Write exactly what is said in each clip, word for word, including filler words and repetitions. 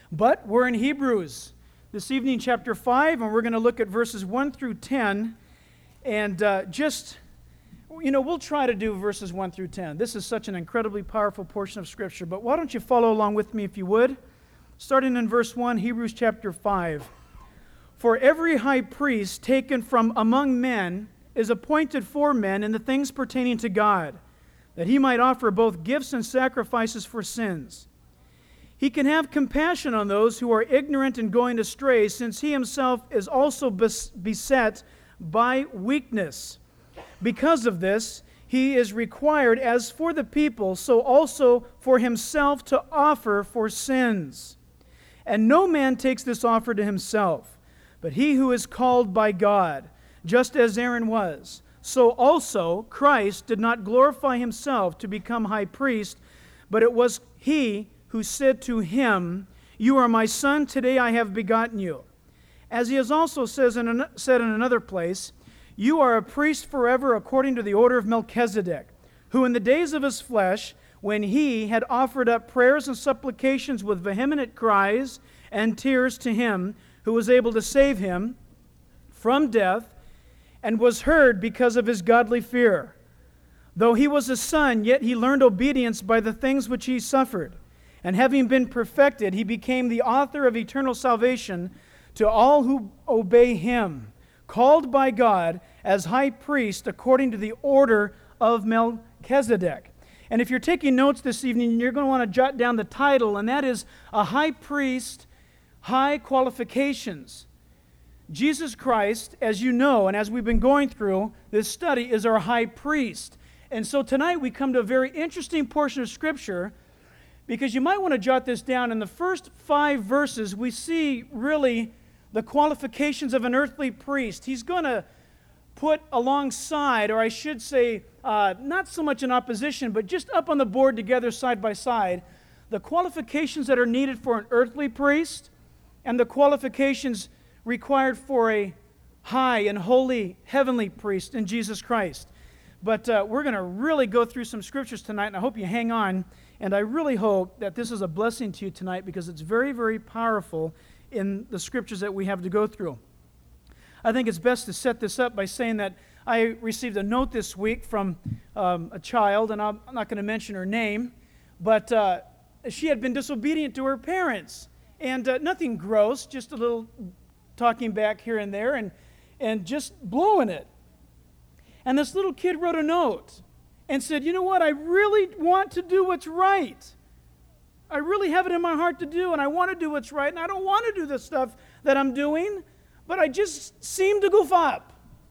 But we're in Hebrews this evening, chapter five, and we're going to look at verses one through ten. And uh, just, you know, we'll try to do verses one through ten. This is such an incredibly powerful portion of Scripture. But why don't you follow along with me if you would? Starting in verse one, Hebrews chapter five. For every high priest taken from among men is appointed for men in the things pertaining to God, that he might offer both gifts and sacrifices for sins. He can have compassion on those who are ignorant and going astray, since he himself is also beset by weakness. Because of this, he is required, as for the people, so also for himself, to offer for sins. And no man takes this offer to himself, but he who is called by God, just as Aaron was. So also Christ did not glorify himself to become high priest, but it was he who said to him, "You are my son, today I have begotten you." As he has also says in an, said in another place, "You are a priest forever according to the order of Melchizedek, who in the days of his flesh, when he had offered up prayers and supplications with vehement cries and tears to him who was able to save him from death, and was heard because of his godly fear. Though he was a son, yet he learned obedience by the things which he suffered. And having been perfected, he became the author of eternal salvation to all who obey him, called by God as high priest according to the order of Melchizedek." And if you're taking notes this evening, you're going to want to jot down the title, and that is A High Priest, High Qualifications. Jesus Christ, as you know, and as we've been going through this study, is our high priest. And so tonight we come to a very interesting portion of Scripture, because you might want to jot this down. In the first five verses, we see really the qualifications of an earthly priest. He's going to put alongside, or I should say, uh, not so much in opposition, but just up on the board together side by side, the qualifications that are needed for an earthly priest and the qualifications required for a high and holy heavenly priest in Jesus Christ. But uh, we're going to really go through some scriptures tonight, and I hope you hang on. And I really hope that this is a blessing to you tonight, because it's very, very powerful in the scriptures that we have to go through. I think it's best to set this up by saying that I received a note this week from um, a child, and I'm not going to mention her name, but uh, she had been disobedient to her parents. And uh, nothing gross, just a little talking back here and there, and, and just blowing it. And this little kid wrote a note and said, "You know what, I really want to do what's right. I really have it in my heart to do, and I want to do what's right, and I don't want to do the stuff that I'm doing, but I just seem to goof up."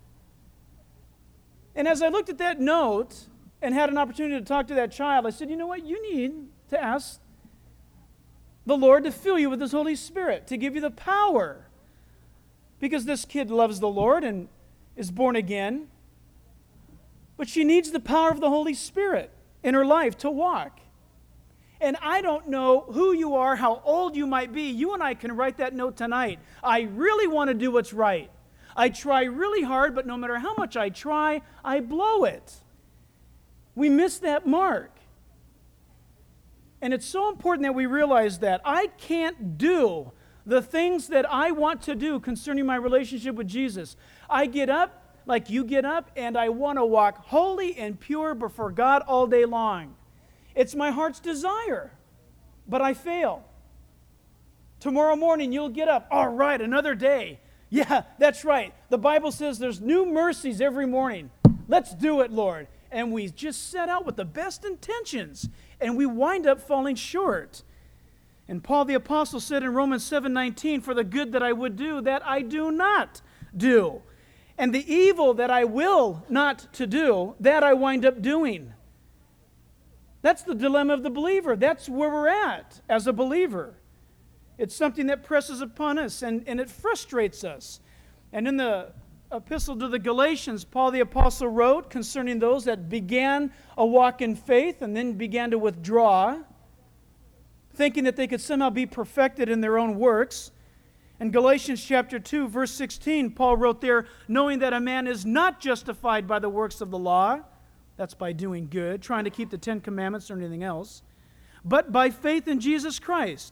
And as I looked at that note and had an opportunity to talk to that child, I said, "You know what, you need to ask the Lord to fill you with His Holy Spirit, to give you the power, because this kid loves the Lord and is born again, but she needs the power of the Holy Spirit in her life to walk." And I don't know who you are, how old you might be. You and I can write that note tonight. I really want to do what's right. I try really hard, but no matter how much I try, I blow it. We miss that mark. And it's so important that we realize that I can't do the things that I want to do concerning my relationship with Jesus. I get up like you get up, and I want to walk holy and pure before God all day long. It's my heart's desire, but I fail. Tomorrow morning you'll get up, all right, another day. Yeah, that's right. The Bible says there's new mercies every morning. Let's do it, Lord. And we just set out with the best intentions, and we wind up falling short. And Paul the Apostle said in Romans seven nineteen, "For the good that I would do, that I do not do. And the evil that I will not to do, that I wind up doing." That's the dilemma of the believer. That's where we're at as a believer. It's something that presses upon us, and, and it frustrates us. And in the epistle to the Galatians, Paul the Apostle wrote concerning those that began a walk in faith and then began to withdraw, thinking that they could somehow be perfected in their own works. In Galatians chapter two, verse sixteen, Paul wrote there, "Knowing that a man is not justified by the works of the law," that's by doing good, trying to keep the Ten Commandments or anything else, "but by faith in Jesus Christ.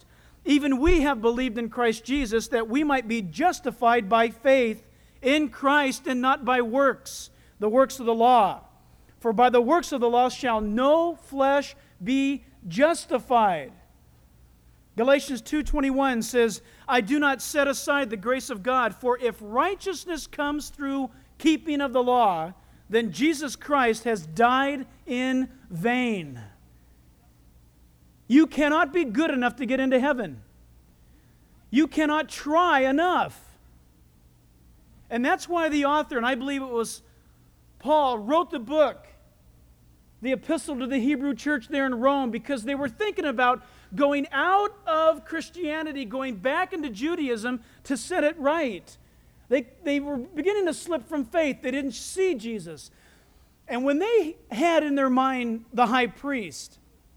even we have believed in Christ Jesus, that we might be justified by faith in Christ and not by works, the works of the law. For by the works of the law shall no flesh be justified. Galatians two twenty-one says, I do not set aside the grace of God, for if righteousness comes through keeping of the law, then Jesus Christ has died in vain. You cannot be good enough to get into heaven. You cannot try enough. And that's why the author, and I believe it was Paul, wrote the book, the epistle to the Hebrew church there in Rome, because they were thinking about going out of Christianity, going back into Judaism to set it right. They, they were beginning to slip from faith. They didn't see Jesus. And when they had in their mind the high priest,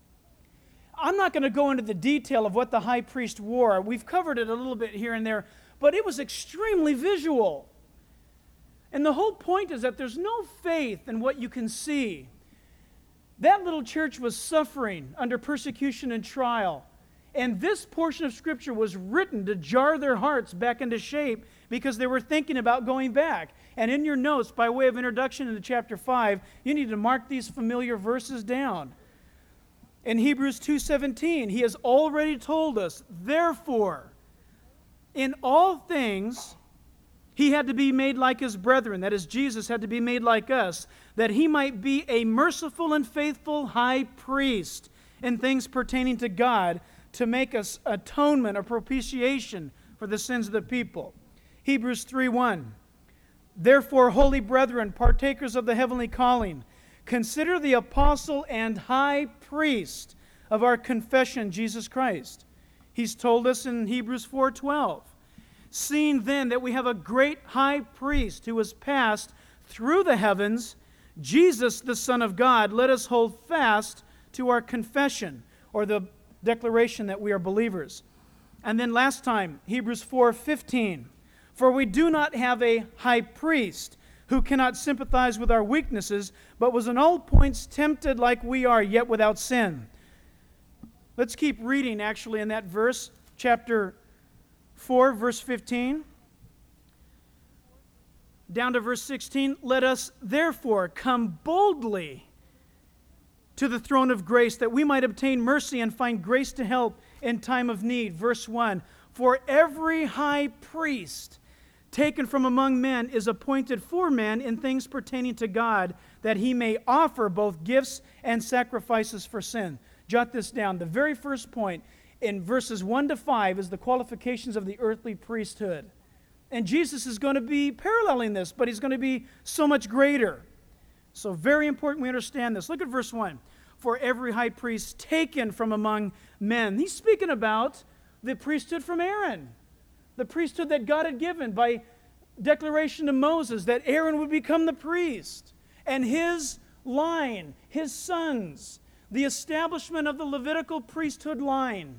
I'm not going to go into the detail of what the high priest wore. We've covered it a little bit here and there, but it was extremely visual. And the whole point is that there's no faith in what you can see. That little church was suffering under persecution and trial. And this portion of Scripture was written to jar their hearts back into shape because they were thinking about going back. And in your notes, by way of introduction into chapter five, you need to mark these familiar verses down. In Hebrews two seventeen, he has already told us, therefore, in all things, he had to be made like his brethren, that is, Jesus had to be made like us, that he might be a merciful and faithful high priest in things pertaining to God, to make us atonement or propitiation for the sins of the people. Hebrews three one, therefore, holy brethren, partakers of the heavenly calling, consider the apostle and high priest of our confession, Jesus Christ. He's told us in Hebrews four twelve, seeing then that we have a great high priest who has passed through the heavens, Jesus the Son of God, let us hold fast to our confession, or the declaration that we are believers. And then last time, Hebrews four fifteen, for we do not have a high priest who cannot sympathize with our weaknesses, but was in all points tempted like we are, yet without sin. Let's keep reading actually in that verse, chapter four, verse fifteen. Down to verse sixteen, let us therefore come boldly to the throne of grace, that we might obtain mercy and find grace to help in time of need. Verse one, for every high priest taken from among men is appointed for men in things pertaining to God, that he may offer both gifts and sacrifices for sin. Jot this down. The very first point in verses one to five is the qualifications of the earthly priesthood. And Jesus is going to be paralleling this, but he's going to be so much greater. So very important we understand this. Look at verse one. For every high priest taken from among men. He's speaking about the priesthood from Aaron. The priesthood that God had given by declaration to Moses, that Aaron would become the priest. And his line, his sons, the establishment of the Levitical priesthood line,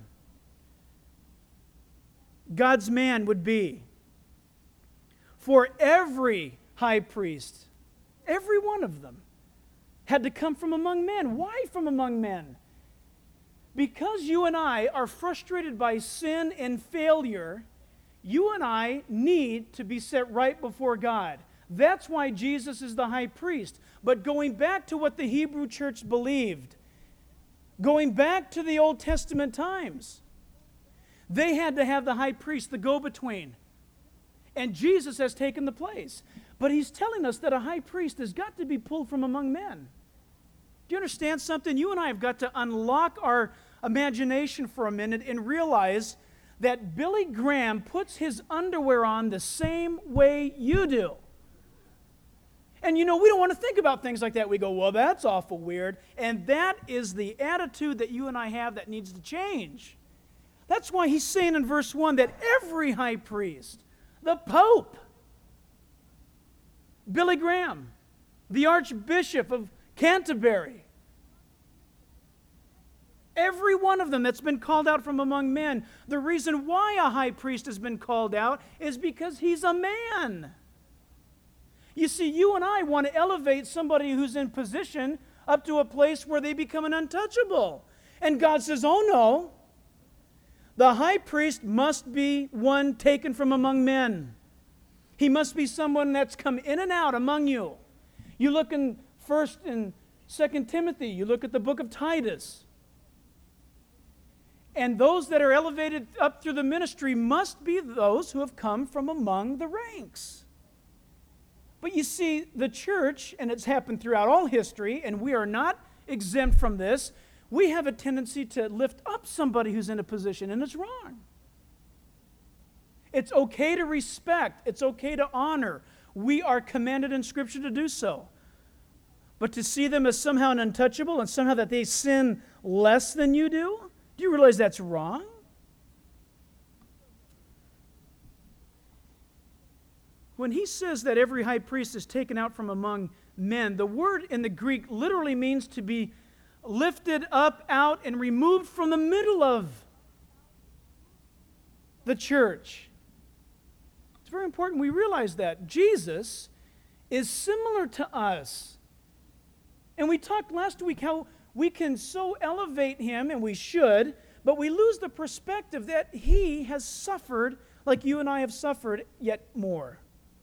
God's man would be. For every high priest, every one of them, had to come from among men. Why from among men? Because you and I are frustrated by sin and failure, you and I need to be set right before God. That's why Jesus is the high priest. But going back to what the Hebrew church believed, going back to the Old Testament times, they had to have the high priest, the go-between. And Jesus has taken the place. But he's telling us that a high priest has got to be pulled from among men. Do you understand something? You and I have got to unlock our imagination for a minute and realize that Billy Graham puts his underwear on the same way you do. And you know, we don't want to think about things like that. We go, well, that's awful weird. And that is the attitude that you and I have that needs to change. That's why he's saying in verse one that every high priest, the Pope, Billy Graham, the Archbishop of Canterbury, every one of them that's been called out from among men, the reason why a high priest has been called out is because he's a man. You see, you and I want to elevate somebody who's in position up to a place where they become an untouchable. And God says, oh no, The high priest must be one taken from among men. He must be someone that's come in and out among you. You look in First and Second Timothy, you look at the book of Titus. And those that are elevated up through the ministry must be those who have come from among the ranks. But you see, the church, and it's happened throughout all history, and we are not exempt from this, we have a tendency to lift up somebody who's in a position, and it's wrong. It's okay to respect. It's okay to honor. We are commanded in Scripture to do so. But to see them as somehow an untouchable and somehow that they sin less than you do, do you realize that's wrong? When he says that every high priest is taken out from among men, the word in the Greek literally means to be lifted up, out, and removed from the middle of the church. It's very important we realize that. Jesus is similar to us. And we talked last week how we can so elevate him, and we should, but we lose the perspective that he has suffered like you and I have suffered, yet more.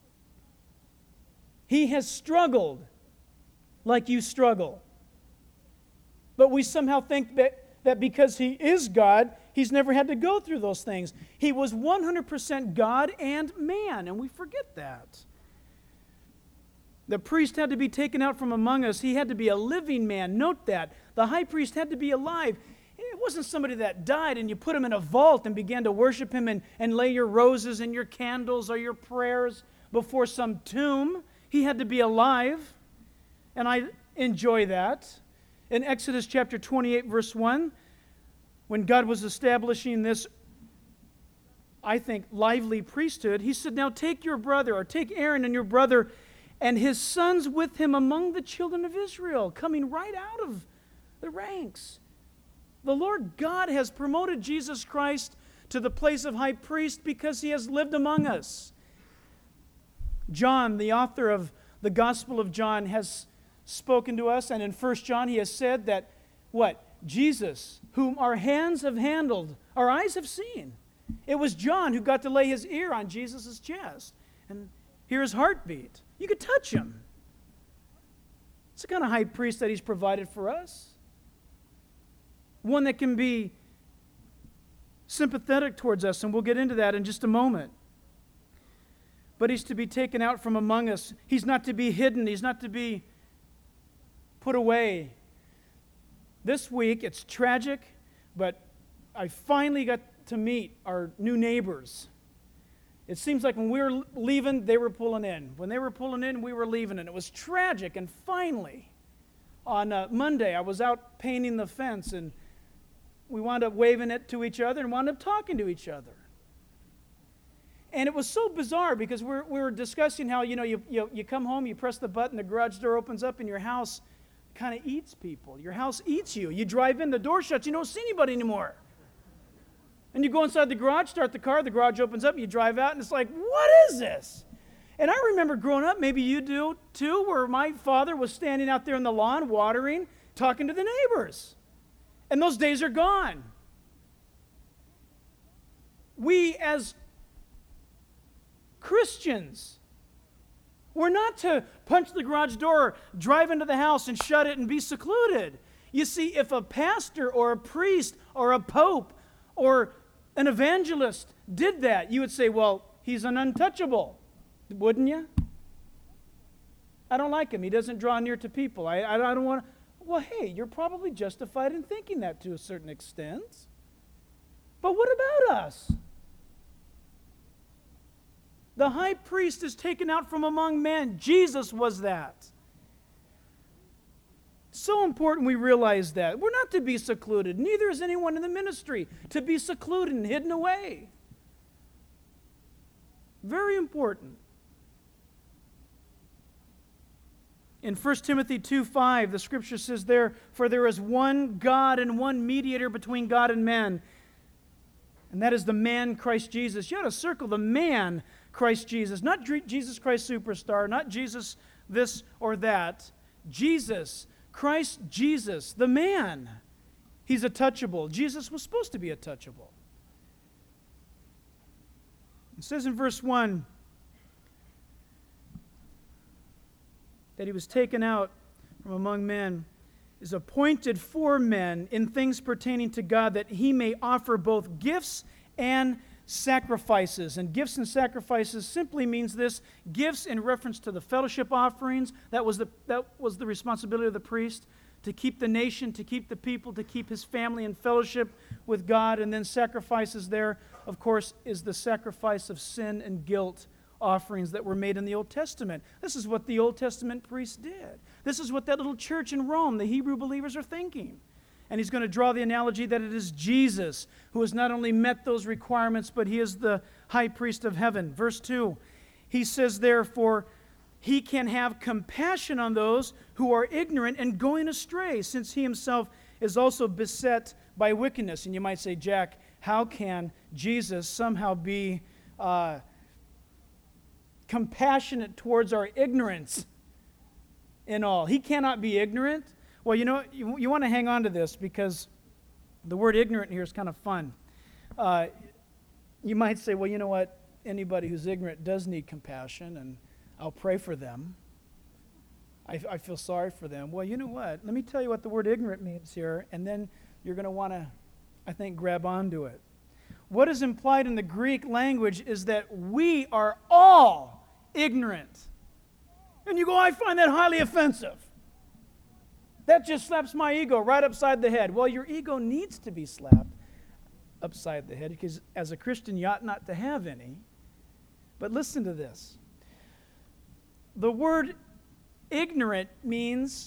He has struggled like you struggle. But we somehow think that, that because he is God, he's never had to go through those things. He was one hundred percent God and man, and we forget that. The priest had to be taken out from among us. He had to be a living man. Note that. The high priest had to be alive. It wasn't somebody that died and you put him in a vault and began to worship him and, and lay your roses and your candles or your prayers before some tomb. He had to be alive. And I enjoy that. In Exodus chapter twenty-eight, verse one, when God was establishing this, I think, lively priesthood, he said, now take your brother, or take Aaron and your brother, and his sons with him among the children of Israel, coming right out of the ranks. The Lord God has promoted Jesus Christ to the place of high priest because he has lived among us. John, the author of the Gospel of John, has spoken to us, and in First John he has said that, what? Jesus, whom our hands have handled, our eyes have seen. It was John who got to lay his ear on Jesus' chest and hear his heartbeat. You could touch him. It's the kind of high priest that he's provided for us. One that can be sympathetic towards us, and we'll get into that in just a moment. But he's to be taken out from among us. He's not to be hidden. He's not to be put away. This week, it's tragic, but I finally got to meet our new neighbors. It seems like when we were leaving, they were pulling in. When they were pulling in, we were leaving. And it was tragic. And finally, on uh, Monday, I was out painting the fence, and we wound up waving it to each other and wound up talking to each other. And it was so bizarre because we're, we were discussing how, you know, you, you, you come home, you press the button, the garage door opens up, and your house kind of eats people. Your house eats you. You drive in, the door shuts, you don't see anybody anymore. And you go inside the garage, start the car, the garage opens up, you drive out, and it's like, what is this? And I remember growing up, maybe you do too, where my father was standing out there in the lawn, watering, talking to the neighbors. And those days are gone. We as Christians, we're not to punch the garage door, drive into the house, and shut it and be secluded. You see, if a pastor or a priest or a pope or an evangelist did that, you would say, well, he's an untouchable, wouldn't you? I don't like him. He doesn't draw near to people. I, I, I don't want to. Well, hey, you're probably justified in thinking that to a certain extent. But what about us? The high priest is taken out from among men. Jesus was that. So important we realize that. We're not to be secluded. Neither is anyone in the ministry to be secluded and hidden away. Very important. In First Timothy two five, the scripture says there, for there is one God and one mediator between God and men, and that is the man Christ Jesus. You ought to circle the man Christ Jesus, not Jesus Christ Superstar, not Jesus this or that. Jesus, Christ Jesus, the man. He's a touchable. Jesus was supposed to be a touchable. It says in verse one that he was taken out from among men, is appointed for men in things pertaining to God, that he may offer both gifts and sacrifices. And gifts and sacrifices simply means this: gifts in reference to the fellowship offerings. That was the, that was the responsibility of the priest, to keep the nation, to keep the people, to keep his family in fellowship with God. And then sacrifices there, of course, is the sacrifice of sin and guilt offerings that were made in the Old Testament. This is what the Old Testament priests did. This is what that little church in Rome, the Hebrew believers, are thinking. And he's going to draw the analogy that it is Jesus who has not only met those requirements, but he is the high priest of heaven. Verse two, he says, therefore, he can have compassion on those who are ignorant and going astray, since he himself is also beset by wickedness. And you might say, Jack, how can Jesus somehow be uh, compassionate towards our ignorance in all? He cannot be ignorant. Well, you know, you, you want to hang on to this, because the word ignorant here is kind of fun. Uh, you might say, well, you know what? Anybody who's ignorant does need compassion, and I'll pray for them. I, I feel sorry for them. Well, you know what? Let me tell you what the word ignorant means here, and then you're going to want to, I think, grab onto it. What is implied in the Greek language is that we are all ignorant. And you go, I find that highly offensive. That just slaps my ego right upside the head. Well, your ego needs to be slapped upside the head, because as a Christian, you ought not to have any. But listen to this. The word ignorant means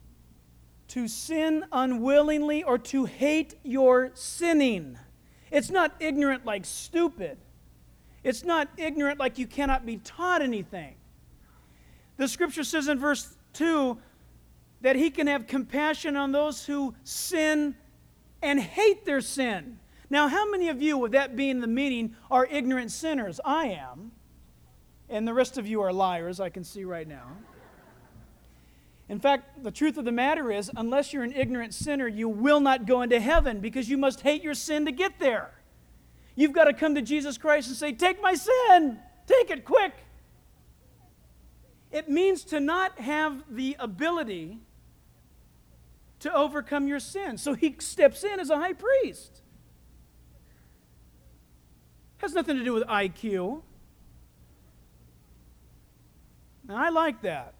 to sin unwillingly or to hate your sinning. It's not ignorant like stupid. It's not ignorant like you cannot be taught anything. The scripture says in verse two that he can have compassion on those who sin and hate their sin. Now, how many of you, with that being the meaning, are ignorant sinners? I am. And the rest of you are liars, I can see right now. In fact, the truth of the matter is, unless you're an ignorant sinner, you will not go into heaven, because you must hate your sin to get there. You've got to come to Jesus Christ and say, take my sin, take it quick. It means to not have the ability to overcome your sin. So he steps in as a high priest. Has nothing to do with I Q. And I like that.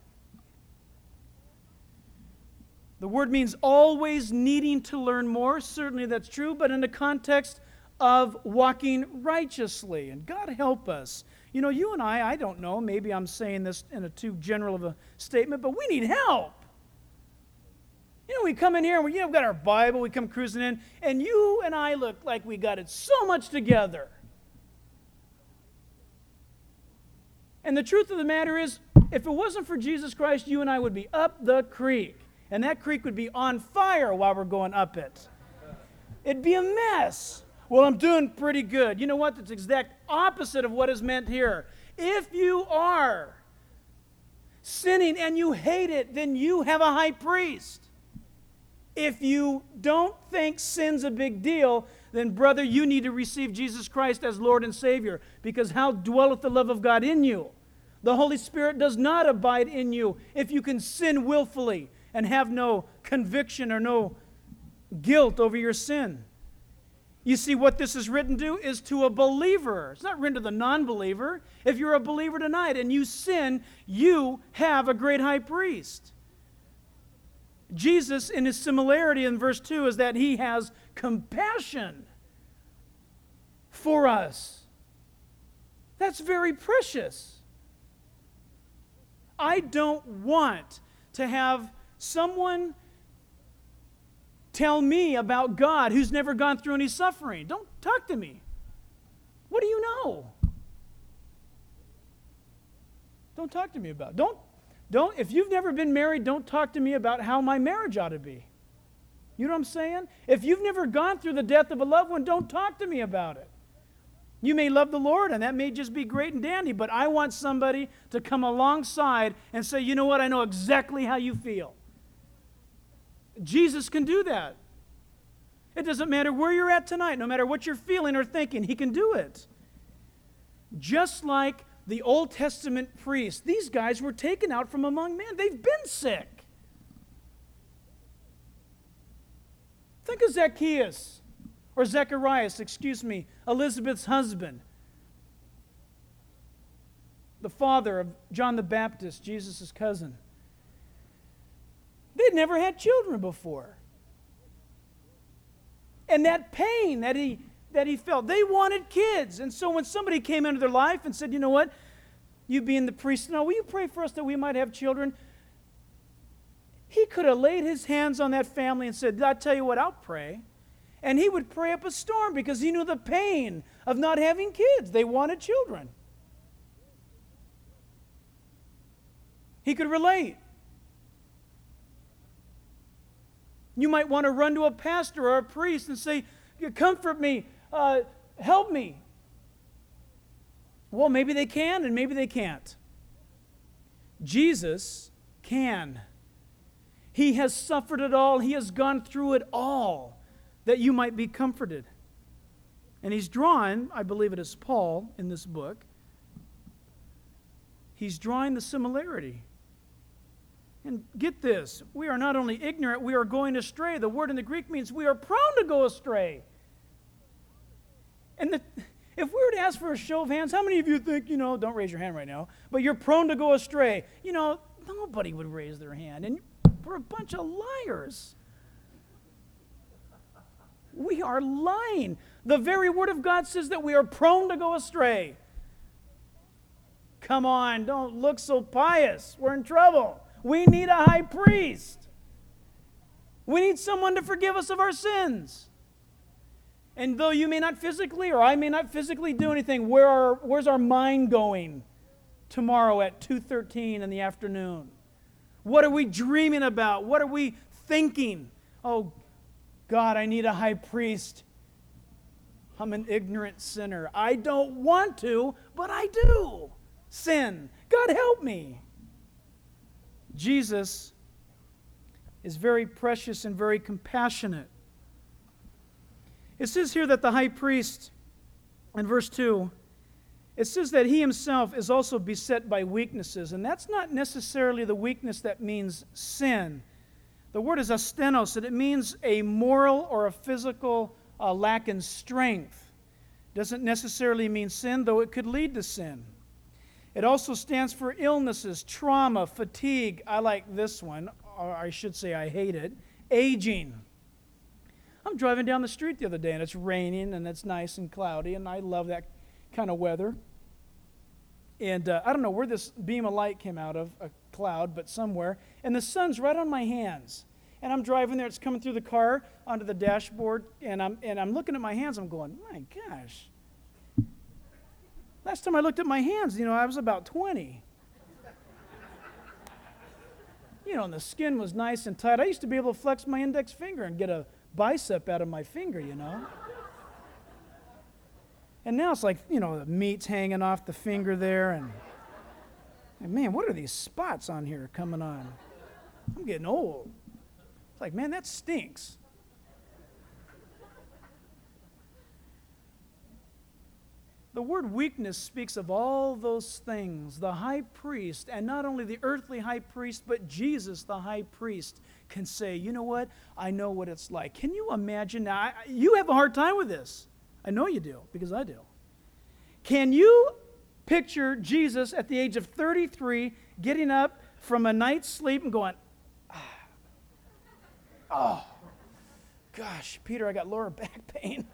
The word means always needing to learn more. Certainly that's true, but in the context of walking righteously. And God help us. You know, you and I, I don't know, maybe I'm saying this in a too general of a statement, but we need help. You know, we come in here and we, you know, we've got our Bible, we come cruising in, and you and I look like we got it so much together. And the truth of the matter is, if it wasn't for Jesus Christ, you and I would be up the creek. And that creek would be on fire while we're going up it. It'd be a mess. Well, I'm doing pretty good. You know what? That's the exact opposite of what is meant here. If you are sinning and you hate it, then you have a high priest. If you don't think sin's a big deal, then, brother, you need to receive Jesus Christ as Lord and Savior. Because how dwelleth the love of God in you? The Holy Spirit does not abide in you if you can sin willfully and have no conviction or no guilt over your sin. You see, what this is written to is to a believer. It's not written to the non-believer. If you're a believer tonight and you sin, you have a great high priest. Jesus, in his similarity in verse two, is that he has compassion for us. That's very precious. I don't want to have someone tell me about God who's never gone through any suffering. Don't talk to me. What do you know? Don't talk to me about it. Don't, don't, if you've never been married, don't talk to me about how my marriage ought to be. You know what I'm saying? If you've never gone through the death of a loved one, don't talk to me about it. You may love the Lord, and that may just be great and dandy, but I want somebody to come alongside and say, you know what, I know exactly how you feel. Jesus can do that. It doesn't matter where you're at tonight, no matter what you're feeling or thinking, he can do it. Just like the Old Testament priests, these guys were taken out from among men. They've been sick. Think of Zacchaeus, or Zacharias, excuse me, Elizabeth's husband, the father of John the Baptist, Jesus' cousin. They'd never had children before. And that pain that he that he felt, they wanted kids. And so when somebody came into their life and said, you know what, you being the priest, now will you pray for us that we might have children? He could have laid his hands on that family and said, I'll tell you what, I'll pray. And he would pray up a storm because he knew the pain of not having kids. They wanted children. He could relate. You might want to run to a pastor or a priest and say, comfort me, uh, help me. Well, maybe they can and maybe they can't. Jesus can. He has suffered it all. He has gone through it all that you might be comforted. And he's drawn, I believe it is Paul in this book, he's drawing the similarity. And get this, we are not only ignorant, we are going astray. The word in the Greek means we are prone to go astray. And the, if we were to ask for a show of hands, how many of you think, you know, don't raise your hand right now, but you're prone to go astray? You know, nobody would raise their hand. And we're a bunch of liars. We are lying. The very word of God says that we are prone to go astray. Come on, don't look so pious. We're in trouble. We need a high priest. We need someone to forgive us of our sins. And though you may not physically, or I may not physically do anything, where are, where's our mind going tomorrow at two thirteen in the afternoon? What are we dreaming about? What are we thinking? Oh, God, I need a high priest. I'm an ignorant sinner. I don't want to, but I do sin. God, help me. Jesus is very precious and very compassionate. It says here that the high priest, in verse two, it says that he himself is also beset by weaknesses. And that's not necessarily the weakness that means sin. The word is astenos, and it means a moral or a physical uh, lack in strength. Doesn't necessarily mean sin, though it could lead to sin. It also stands for illnesses, trauma, fatigue. I like this one, or I should say I hate it. Aging. I'm driving down the street the other day, and it's raining, and it's nice and cloudy, and I love that kind of weather. And uh, I don't know where this beam of light came out of, a cloud, but somewhere. And the sun's right on my hands. And I'm driving there. It's coming through the car onto the dashboard, and I'm and I'm looking at my hands. I'm going, my gosh. Last time I looked at my hands, you know, I was about twenty. You know, and the skin was nice and tight. I used to be able to flex my index finger and get a bicep out of my finger, you know. And now it's like, you know, the meat's hanging off the finger there. And, and man, what are these spots on here coming on? I'm getting old. It's like, man, that stinks. The word weakness speaks of all those things. The high priest, and not only the earthly high priest, but Jesus, the high priest, can say, you know what? I know what it's like. Can you imagine? Now, I, you have a hard time with this. I know you do, because I do. Can you picture Jesus at the age of thirty-three getting up from a night's sleep and going, ah, oh, gosh, Peter, I got lower back pain.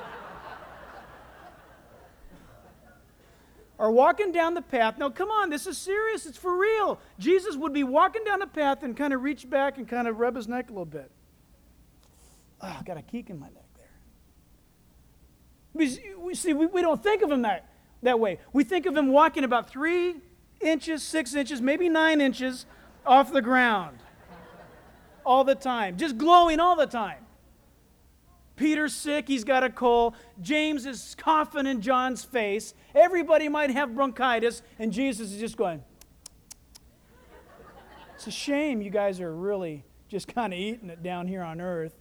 Or walking down the path. Now, come on, this is serious. It's for real. Jesus would be walking down the path and kind of reach back and kind of rub his neck a little bit. Oh, I got a kink in my neck there. We, we see, we, we don't think of him that, that way. We think of him walking about three inches, six inches, maybe nine inches off the ground all the time, just glowing all the time. Peter's sick, he's got a cold. James is coughing in John's face. Everybody might have bronchitis, and Jesus is just going. It's a shame you guys are really just kind of eating it down here on earth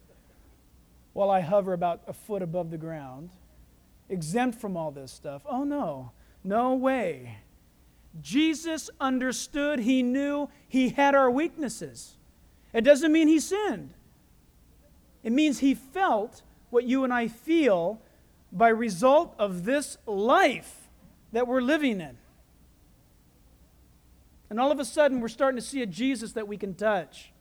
while I hover about a foot above the ground, exempt from all this stuff. Oh no, No way. Jesus understood, he knew, he had our weaknesses. It doesn't mean he sinned. It means he felt what you and I feel by result of this life that we're living in. And all of a sudden, we're starting to see a Jesus that we can touch.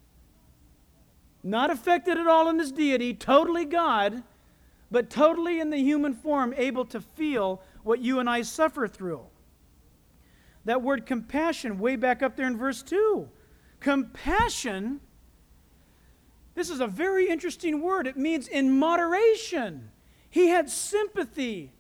Not affected at all in his deity, totally God, but totally in the human form, able to feel what you and I suffer through. That word compassion, way back up there in verse two. Compassion, this is a very interesting word. It means in moderation. He had sympathy.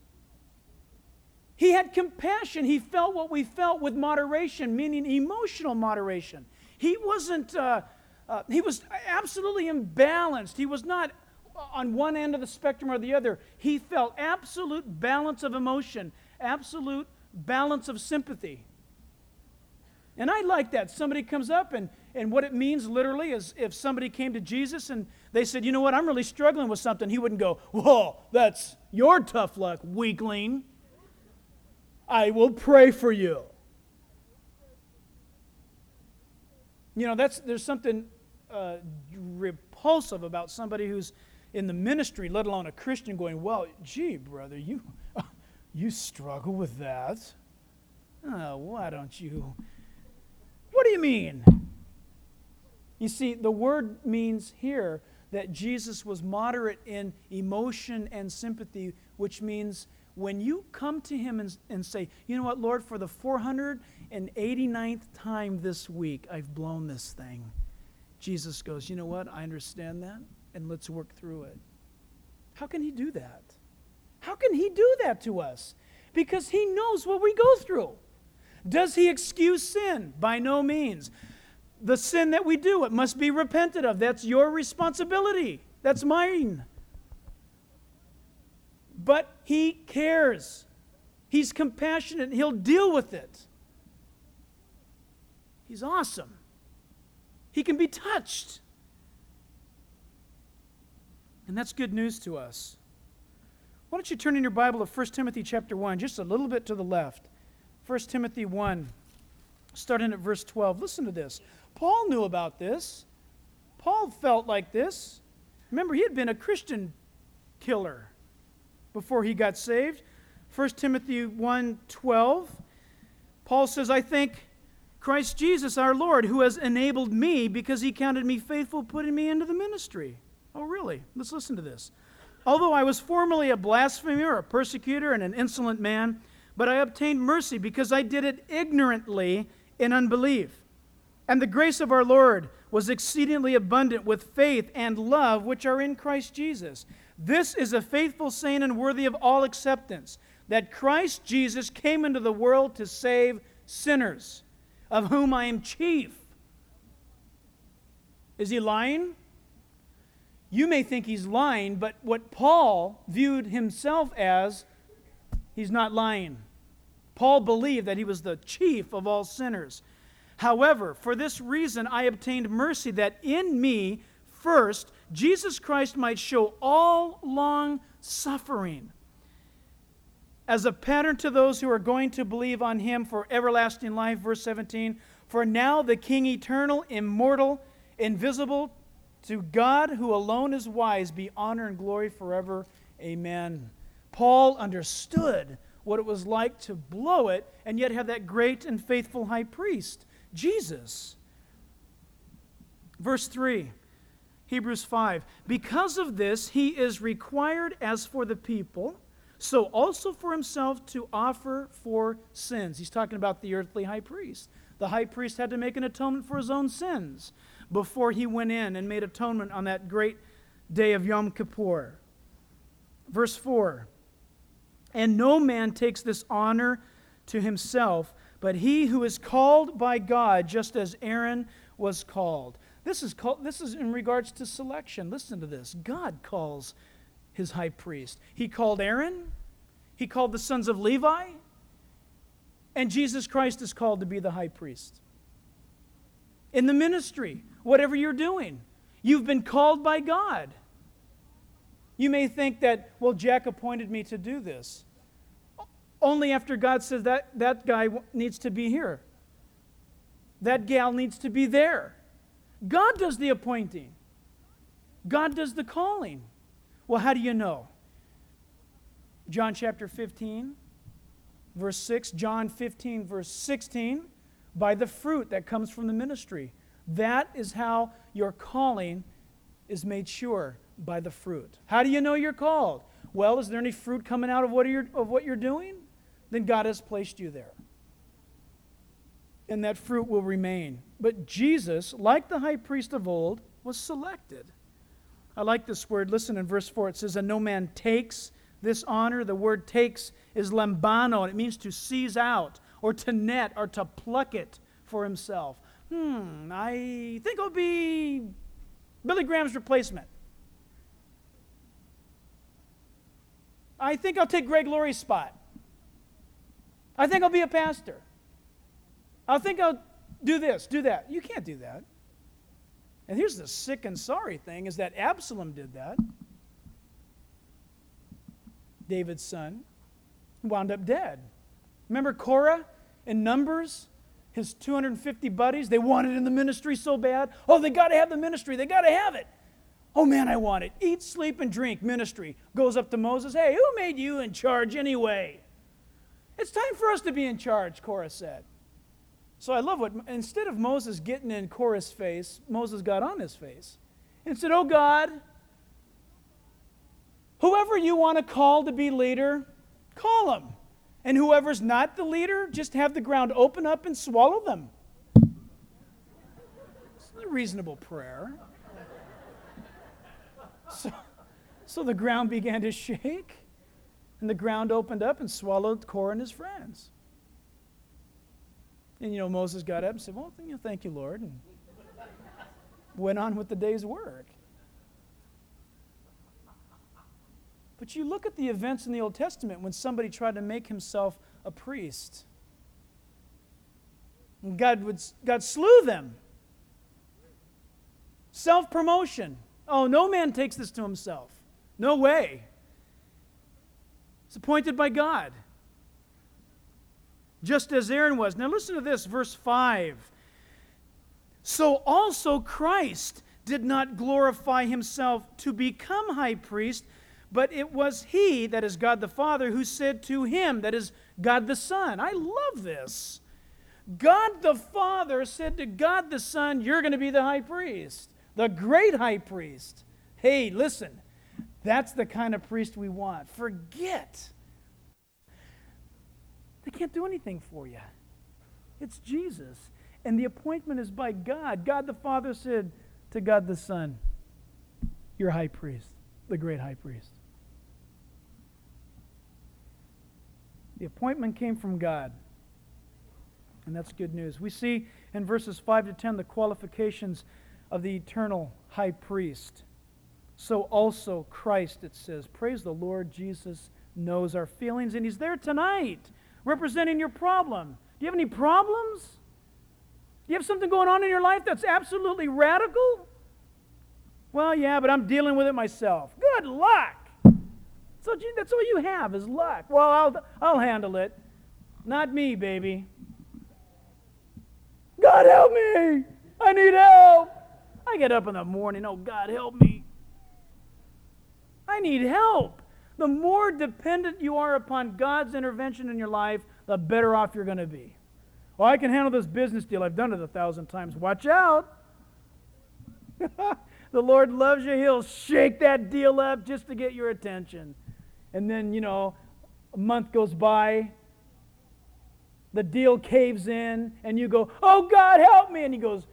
He had compassion. He felt what we felt with moderation, meaning emotional moderation. He wasn't, uh, uh, he was absolutely imbalanced. He was not on one end of the spectrum or the other. He felt absolute balance of emotion, absolute balance of sympathy. And I like that. Somebody comes up, and, and what it means literally is if somebody came to Jesus and they said, you know what, I'm really struggling with something, he wouldn't go, whoa, that's your tough luck, weakling. I will pray for you. You know, that's there's something uh, repulsive about somebody who's in the ministry, let alone a Christian, going, well, gee, brother, you you struggle with that? Oh, why don't you? What do you mean? You see, the word means here that Jesus was moderate in emotion and sympathy, which means when you come to him and, and say, you know what, Lord, for the four hundred eighty-ninth time this week, I've blown this thing. Jesus goes, you know what, I understand that, and let's work through it. How can he do that? How can he do that to us? Because he knows what we go through. Does he excuse sin? By no means. The sin that we do, it must be repented of. That's your responsibility. That's mine. But he cares. He's compassionate. He'll deal with it. He's awesome. He can be touched. And that's good news to us. Why don't you turn in your Bible to First Timothy chapter one, just a little bit to the left. First Timothy one, starting at verse twelve. Listen to this. Paul knew about this. Paul felt like this. Remember, he had been a Christian killer before he got saved. First Timothy one twelve. Paul says, I thank Christ Jesus our Lord, who has enabled me because he counted me faithful, putting me into the ministry. Oh, really? Let's listen to this. Although I was formerly a blasphemer, a persecutor, and an insolent man, but I obtained mercy because I did it ignorantly in unbelief. And the grace of our Lord was exceedingly abundant with faith and love which are in Christ Jesus. This is a faithful saying and worthy of all acceptance, that Christ Jesus came into the world to save sinners, of whom I am chief. Is he lying? You may think he's lying, but what Paul viewed himself as, he's not lying. Paul believed that he was the chief of all sinners. However, for this reason I obtained mercy, that in me first Jesus Christ might show all long suffering as a pattern to those who are going to believe on him for everlasting life. Verse seventeen, for now the King eternal, immortal, invisible, to God who alone is wise, be honor and glory forever. Amen. Paul understood what it was like to blow it and yet have that great and faithful high priest, Jesus. Verse three, Hebrews five. Because of this, he is required as for the people, so also for himself to offer for sins. He's talking about the earthly high priest. The high priest had to make an atonement for his own sins before he went in and made atonement on that great day of Yom Kippur. Verse four, and no man takes this honor to himself, but he who is called by God, just as Aaron was called. This is called, this is in regards to selection. Listen to this. God calls his high priest. He called Aaron. He called the sons of Levi. And Jesus Christ is called to be the high priest. In the ministry, whatever you're doing, you've been called by God. You may think that, well, Jack appointed me to do this. only after God says that that guy needs to be here. That gal needs to be there. God does the appointing. God does the calling. Well, how do you know? John chapter fifteen, verse six. John fifteen, verse sixteen. By the fruit that comes from the ministry. That is how your calling is made sure, by the fruit. How do you know you're called? Well, is there any fruit coming out of what you're, of what you're doing? Then God has placed you there. And that fruit will remain. But Jesus, like the high priest of old, was selected. I like this word. Listen, in verse four, it says, and no man takes this honor. The word takes is lambano, and it means to seize out, or to net, or to pluck it for himself. Hmm, I think I'll be Billy Graham's replacement. I think I'll take Greg Laurie's spot. I think I'll be a pastor. I think I'll do this, do that. You can't do that. And here's the sick and sorry thing, is that Absalom did that. David's son wound up dead. Remember Korah in Numbers? His two hundred fifty buddies, they wanted in the ministry so bad. Oh, they got to have the ministry. They got to have it. Oh, man, I want it. Eat, sleep, and drink ministry. Goes up to Moses. Hey, who made you in charge anyway? It's time for us to be in charge, Korah said. So I love what, instead of Moses getting in Korah's face, Moses got on his face and said, oh, God, whoever you want to call to be leader, call him. And whoever's not the leader, just have the ground open up and swallow them. It's a reasonable prayer. So, so the ground began to shake, and the ground opened up and swallowed Korah and his friends. And, you know, Moses got up and said, well, thank you, Lord, and went on with the day's work. But you look at the events in the Old Testament when somebody tried to make himself a priest. And God would God slew them. Self-promotion. Oh, no man takes this to himself. No way. It's appointed by God. Just as Aaron was. Now listen to this, verse five. So also Christ did not glorify himself to become high priest, but it was he, that is God the Father, who said to him, that is God the Son. I love this. God the Father said to God the Son, you're going to be the high priest, the great high priest. Hey, listen, that's the kind of priest we want. Forget. They can't do anything for you. It's Jesus. And the appointment is by God. God the Father said to God the Son, you're high priest, the great high priest. The appointment came from God. And that's good news. We see in verses five to ten the qualifications of the eternal high priest. So also Christ, it says. Praise the Lord, Jesus knows our feelings, and he's there tonight, representing your problem. Do you have any problems? Do you have something going on in your life that's absolutely radical? Well, yeah, but I'm dealing with it myself. Good luck. So that's all you have is luck. Well, I'll, I'll handle it. Not me, baby. God help me. I need help. I get up in the morning, oh, God help me. I need help. The more dependent you are upon God's intervention in your life, the better off you're going to be. Well, I can handle this business deal. I've done it a thousand times. Watch out. The Lord loves you. He'll shake that deal up just to get your attention. And then, you know, a month goes by, the deal caves in, and you go, oh, God, help me. And he goes,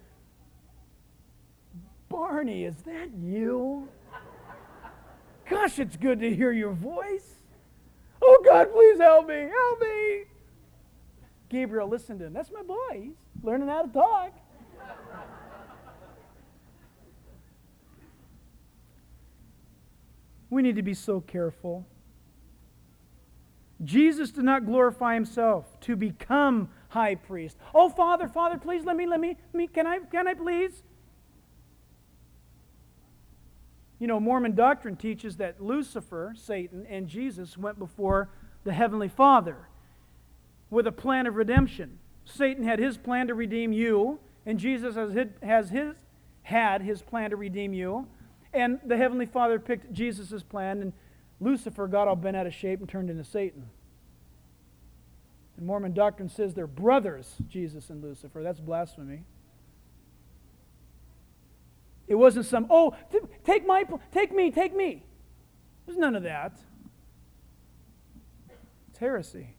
Barney, is that you? Gosh, it's good to hear your voice. Oh, God, please help me. Help me. Gabriel, listen to him. That's my boy. He's learning how to talk. We need to be so careful. Jesus did not glorify himself to become high priest. Oh, Father, Father, please let me, let me, let me, can I, can I please? You know, Mormon doctrine teaches that Lucifer, Satan, and Jesus went before the Heavenly Father. with a plan of redemption. Satan had his plan to redeem you, and Jesus has his, has his, had his plan to redeem you. And the Heavenly Father picked Jesus' plan, and Lucifer got all bent out of shape and turned into Satan. And Mormon doctrine says they're brothers, Jesus and Lucifer. That's blasphemy. It wasn't some, oh, t- take my, take me, take me. There's none of that. It's heresy.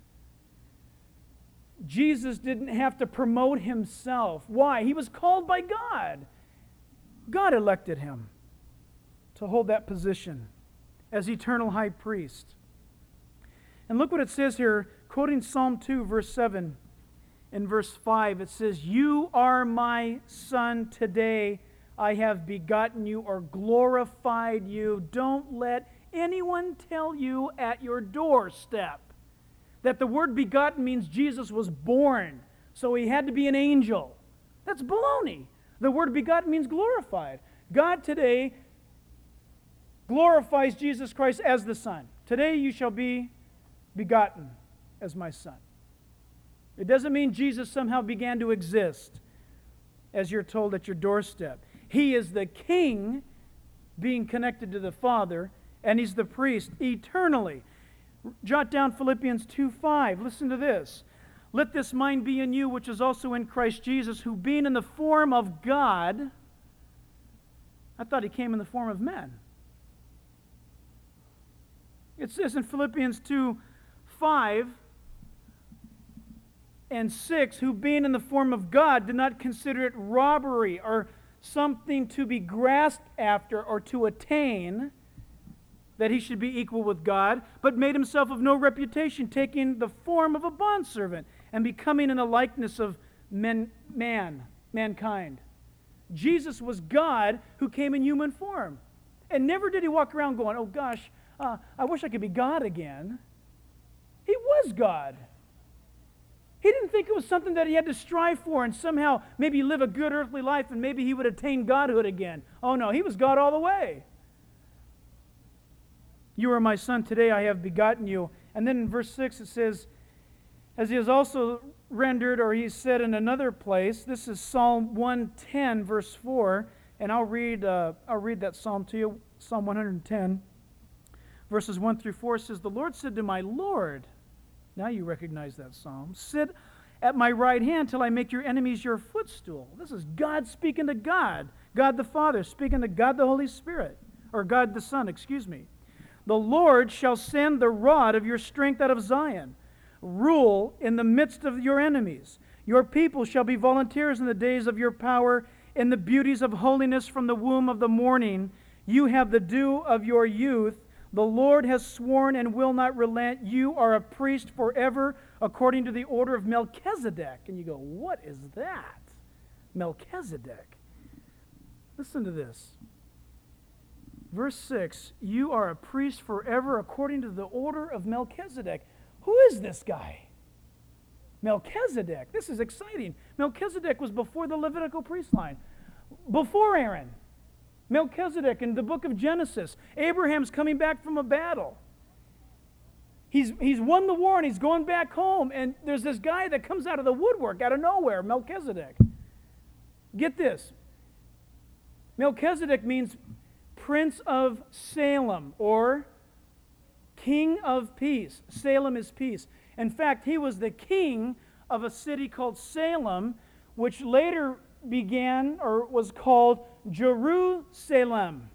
Jesus didn't have to promote himself. Why? He was called by God. God elected him to hold that position as eternal high priest. And look what it says here, quoting Psalm two, verse seven and verse five. It says, "You are my son, today I have begotten you," or glorified you. Don't let anyone tell you at your doorstep that the word begotten means Jesus was born, so he had to be an angel. That's baloney. The word begotten means glorified. God today glorifies Jesus Christ as the Son. Today you shall be begotten as my son. It doesn't mean Jesus somehow began to exist, as you're told at your doorstep. He is the King being connected to the Father, and he's the priest eternally. Jot down Philippians two five. Listen to this. "Let this mind be in you, which is also in Christ Jesus, who being in the form of God," I thought he came in the form of men. It says in Philippians two five and six, "who being in the form of God did not consider it robbery or something to be grasped after or to attain, that he should be equal with God, but made himself of no reputation, taking the form of a bondservant and becoming in the likeness of men, man, mankind." Jesus was God who came in human form. And never did he walk around going, "Oh gosh, uh, I wish I could be God again." He was God. He didn't think it was something that he had to strive for and somehow maybe live a good earthly life and maybe he would attain godhood again. Oh no, he was God all the way. "You are my son, today I have begotten you." And then in verse six it says, as he has also rendered, or he said in another place, this is Psalm one ten, verse four, and I'll read, uh, I'll read that psalm to you. Psalm one ten, verses one through four says, "The Lord said to my Lord," now you recognize that psalm, "sit at my right hand till I make your enemies your footstool." This is God speaking to God. God the Father speaking to God the Holy Spirit, or God the Son, excuse me. "The Lord shall send the rod of your strength out of Zion. Rule in the midst of your enemies. Your people shall be volunteers in the days of your power. In the beauties of holiness from the womb of the morning, you have the dew of your youth. The Lord has sworn and will not relent. You are a priest forever according to the order of Melchizedek." And you go, what is that? Melchizedek. Listen to this. Verse six, "You are a priest forever according to the order of Melchizedek." Who is this guy? Melchizedek. This is exciting. Melchizedek was before the Levitical priest line, before Aaron. Melchizedek in the book of Genesis. Abraham's coming back from a battle. He's, he's won the war and he's going back home, and there's this guy that comes out of the woodwork, out of nowhere, Melchizedek. Get this. Melchizedek means Prince of Salem, or King of Peace. Salem is peace. In fact, he was the king of a city called Salem, which later began or was called Jerusalem.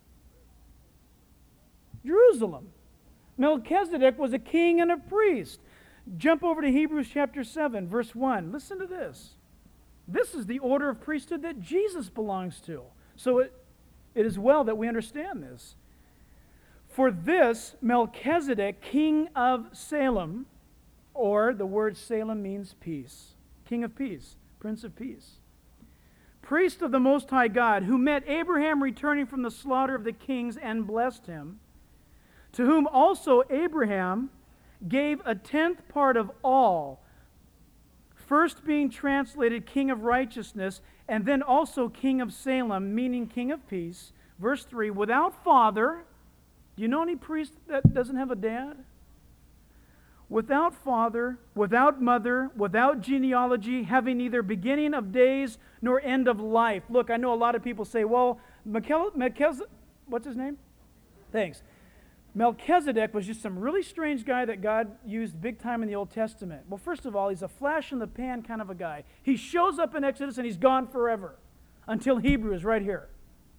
Jerusalem. Melchizedek was a king and a priest. Jump over to Hebrews chapter seven, verse one. Listen to this. This is the order of priesthood that Jesus belongs to. So it, it is well that we understand this. "For this Melchizedek, king of Salem," or the word Salem means peace, king of peace, prince of peace, "priest of the Most High God, who met Abraham returning from the slaughter of the kings and blessed him, to whom also Abraham gave a tenth part of all, first being translated king of righteousness, and then also king of Salem," meaning king of peace. Verse three, "without father." Do you know any priest that doesn't have a dad? without father, without mother, without genealogy, having neither beginning of days nor end of life. Look, I know a lot of people say, well, Melchizedek, what's his name? Thanks. Melchizedek was just some really strange guy that God used big time in the Old Testament. Well, first of all, he's a flash in the pan kind of a guy. He shows up in Exodus and he's gone forever until Hebrews right here.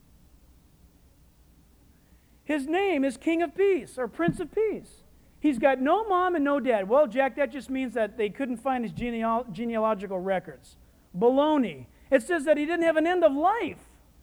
His name is King of Peace or Prince of Peace. He's got no mom and no dad. Well, Jack, that just means that they couldn't find his geneal- genealogical records. Baloney. It says that he didn't have an end of life.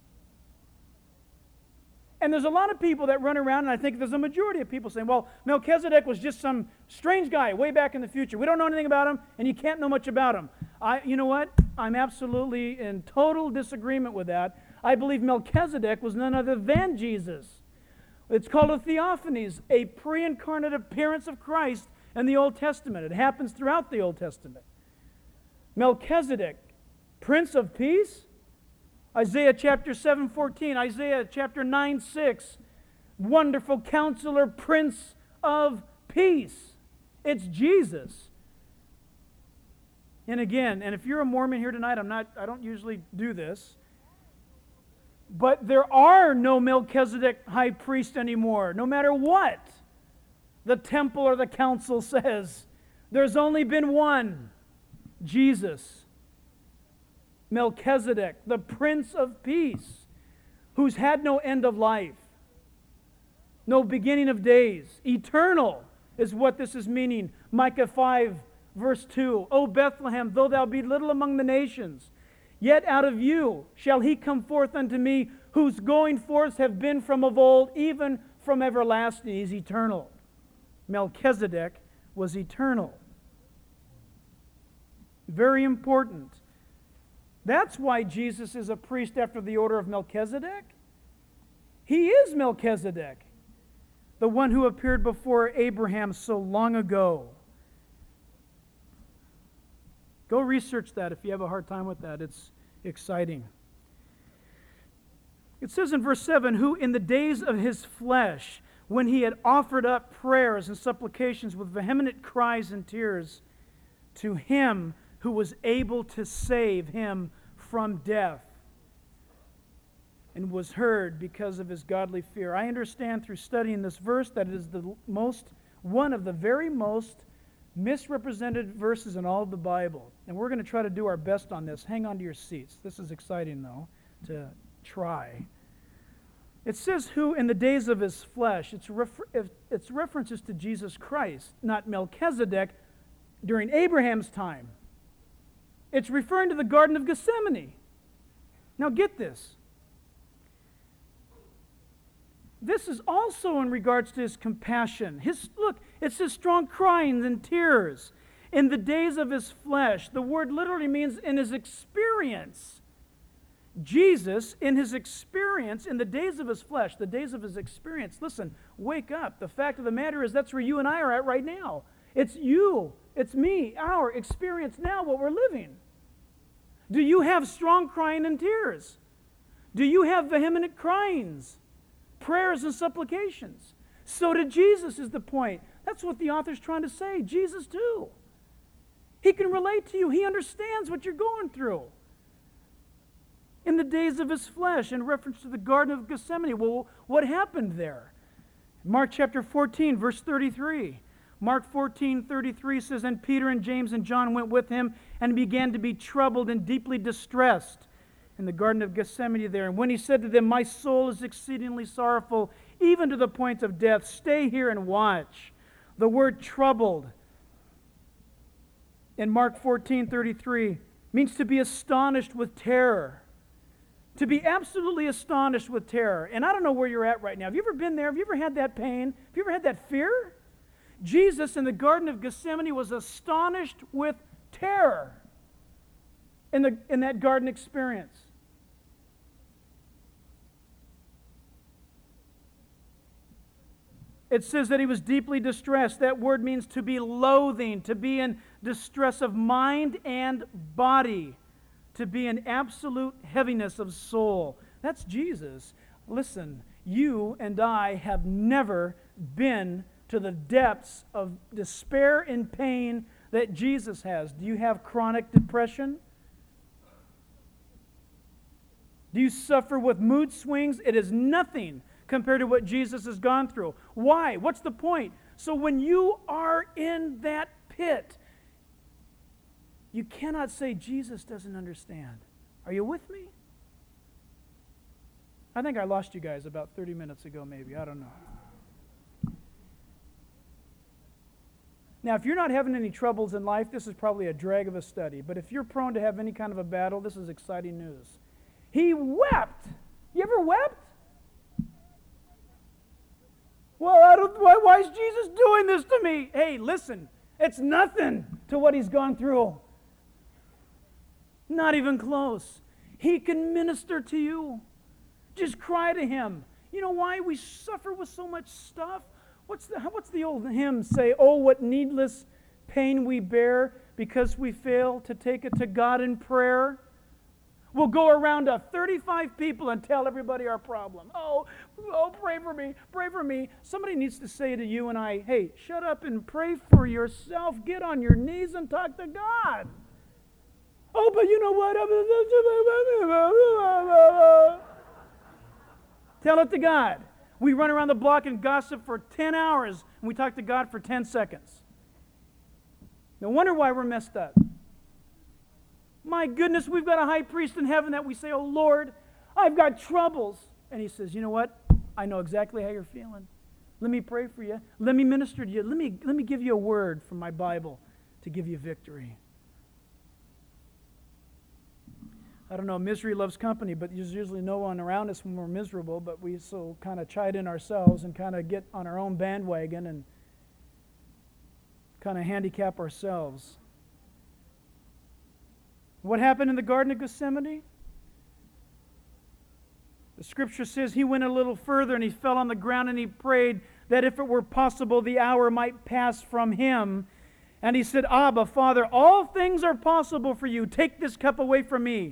And there's a lot of people that run around, and I think there's a majority of people saying, well, Melchizedek was just some strange guy way back in the future. We don't know anything about him, and you can't know much about him. I, you know what? I'm absolutely in total disagreement with that. I believe Melchizedek was none other than Jesus. It's called a theophanies, a pre-incarnate appearance of Christ in the Old Testament. It happens throughout the Old Testament. Melchizedek, Prince of Peace? Isaiah chapter seven fourteen, Isaiah chapter nine six, Wonderful Counselor, Prince of Peace. It's Jesus. And again, and if you're a Mormon here tonight, I'm not, I don't usually do this, but there are no Melchizedek high priest anymore, no matter what the temple or the council says. There's only been one, Jesus. Melchizedek, the Prince of Peace, who's had no end of life, no beginning of days. Eternal is what this is meaning. Micah five, verse two. O Bethlehem, though thou be little among the nations, yet out of you shall he come forth unto me, whose going forth have been from of old, even from everlasting. He's eternal. Melchizedek was eternal. Very important. That's why Jesus is a priest after the order of Melchizedek. He is Melchizedek, the one who appeared before Abraham so long ago. Go research that if you have a hard time with that. It's exciting. It says in verse seven, who in the days of his flesh, when he had offered up prayers and supplications with vehement cries and tears to him who was able to save him from death, and was heard because of his godly fear. I understand through studying this verse that it is the most, one of the very most misrepresented verses in all of the Bible. And we're going to try to do our best on this. Hang on to your seats. This is exciting, though, to try. It says, who in the days of his flesh. It's, refer- it's references to Jesus Christ, not Melchizedek during Abraham's time. It's referring to the Garden of Gethsemane. Now get this. This is also in regards to his compassion. His, look, it says strong crying and tears. In the days of his flesh. The word literally means in his experience. Jesus, in his experience, in the days of his flesh, the days of his experience. Listen, wake up. The fact of the matter is that's where you and I are at right now. It's you. It's me, our experience now, what we're living. Do you have strong crying and tears? Do you have vehement cryings, prayers and supplications? So did Jesus, is the point. That's what the author's trying to say. Jesus too. He can relate to you. He understands what you're going through. In the days of his flesh, in reference to the Garden of Gethsemane. Well, what happened there? Mark chapter fourteen, verse thirty-three. Mark fourteen, thirty-three says, and Peter and James and John went with him and began to be troubled and deeply distressed in the Garden of Gethsemane there. And when he said to them, my soul is exceedingly sorrowful, even to the point of death. Stay here and watch. The word troubled in Mark fourteen, thirty-three means to be astonished with terror. To be absolutely astonished with terror. And I don't know where you're at right now. Have you ever been there? Have you ever had that pain? Have you ever had that fear? Jesus in the Garden of Gethsemane was astonished with terror in, the, in that garden experience. It says that he was deeply distressed. That word means to be loathing, to be in distress of mind and body, to be in absolute heaviness of soul. That's Jesus. Listen, you and I have never been to the depths of despair and pain that Jesus has. Do you have chronic depression? Do you suffer with mood swings? It is nothing compared to what Jesus has gone through. Why? What's the point? So when you are in that pit, you cannot say Jesus doesn't understand. Are you with me? I think I lost you guys about thirty minutes ago, maybe. I don't know. Now, if you're not having any troubles in life, this is probably a drag of a study. But if you're prone to have any kind of a battle, this is exciting news. He wept. You ever wept? Well, I don't, why, why is Jesus doing this to me? Hey, listen, it's nothing to what he's gone through. Not even close. He can minister to you. Just cry to him. You know why we suffer with so much stuff? What's the, what's the old hymn say? Oh, what needless pain we bear because we fail to take it to God in prayer. We'll go around to thirty-five people and tell everybody our problem. Oh, oh, pray for me, pray for me. Somebody needs to say to you and I, hey, shut up and pray for yourself. Get on your knees and talk to God. Oh, but you know what? Tell it to God. We run around the block and gossip for ten hours, and we talk to God for ten seconds. No wonder why we're messed up. My goodness, we've got a high priest in heaven that we say, oh Lord, I've got troubles. And he says, you know what? I know exactly how you're feeling. Let me pray for you. Let me minister to you. Let me, let me give you a word from my Bible to give you victory. I don't know, misery loves company, but there's usually no one around us when we're miserable, but we so kind of chide in ourselves and kind of get on our own bandwagon and kind of handicap ourselves. What happened in the Garden of Gethsemane? The scripture says he went a little further and he fell on the ground and he prayed that if it were possible the hour might pass from him. And he said, Abba, Father, all things are possible for you. Take this cup away from me.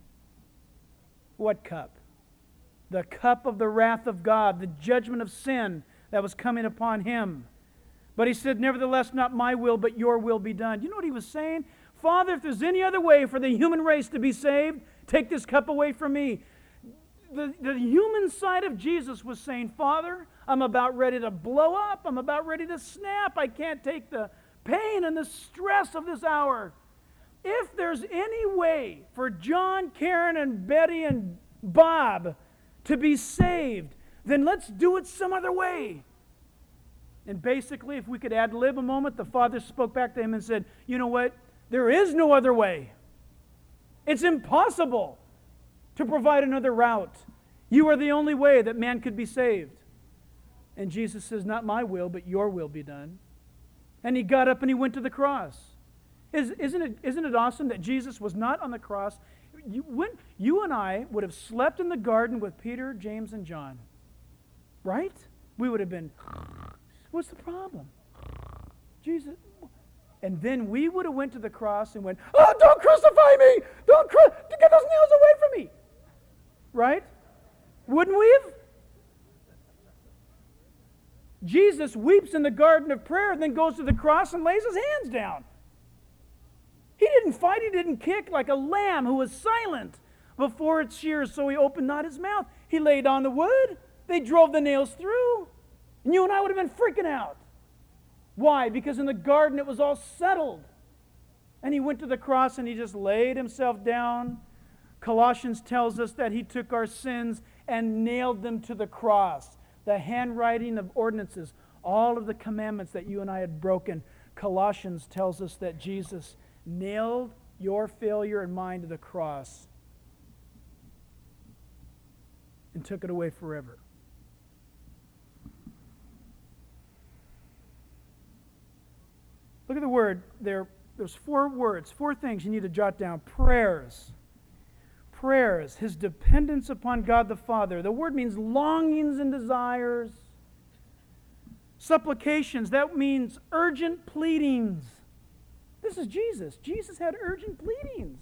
What cup? The cup of the wrath of God, the judgment of sin that was coming upon him. But he said, nevertheless, not my will, but your will be done. You know what he was saying? Father, if there's any other way for the human race to be saved, take this cup away from me. The, the human side of Jesus was saying, Father, I'm about ready to blow up. I'm about ready to snap. I can't take the pain and the stress of this hour. If there's any way for John, Karen, and Betty, and Bob to be saved, then let's do it some other way. And basically, if we could ad-lib a moment, the Father spoke back to him and said, you know what? There is no other way. It's impossible to provide another route. You are the only way that man could be saved. And Jesus says, not my will, but your will be done. And he got up and he went to the cross. Is, isn't it, isn't it awesome that Jesus was not on the cross? You, when, you and I would have slept in the garden with Peter, James, and John. Right? We would have been, what's the problem? Jesus... And then we would have went to the cross and went, oh, don't crucify me! Don't cru- get those nails away from me! Right? Wouldn't we have? Jesus weeps in the garden of prayer and then goes to the cross and lays his hands down. He didn't fight, he didn't kick like a lamb who was silent before its shears, so he opened not his mouth. He laid on the wood. They drove the nails through. And you and I would have been freaking out. Why? Because in the garden it was all settled. And he went to the cross and he just laid himself down. Colossians tells us that he took our sins and nailed them to the cross. The handwriting of ordinances, all of the commandments that you and I had broken. Colossians tells us that Jesus nailed your failure and mine to the cross and took it away forever. Look at the word there. There's four words, four things you need to jot down. Prayers. Prayers. His dependence upon God the Father. The word means longings and desires. Supplications. That means urgent pleadings. This is Jesus. Jesus had urgent pleadings.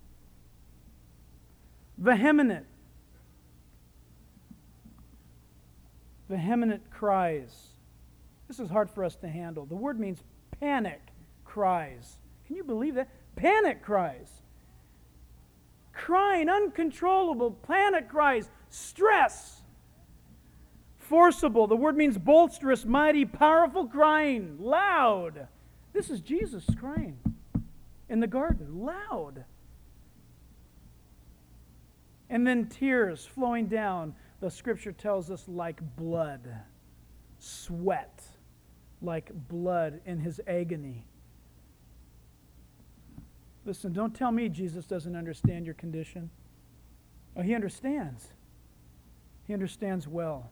Vehement. Vehement cries. This is hard for us to handle. The word means panic cries. Can you believe that? Panic cries. Crying, uncontrollable panic cries, stress. Forcible. The word means boisterous, mighty, powerful crying, loud. This is Jesus crying in the garden, loud. And then tears flowing down, the scripture tells us, like blood, sweat, like blood in his agony. Listen, don't tell me Jesus doesn't understand your condition. Oh, he understands. He understands well.